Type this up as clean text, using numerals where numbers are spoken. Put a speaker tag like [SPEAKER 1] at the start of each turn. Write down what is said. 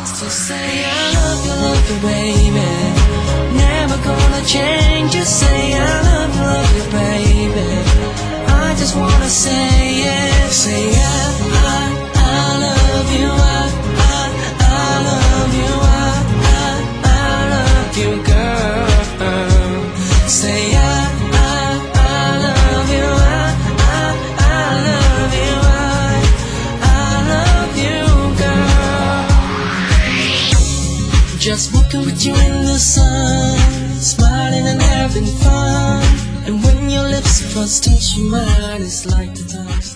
[SPEAKER 1] So say love you, baby. Never gonna change. Just say love you, baby. I just wanna say it. Say I love you. I love you. I love you, girl. Say I love you. I love you. I love you, girl. Just walking with you in the sun, smiling and having fun. And when your lips first touch mine, it's like the time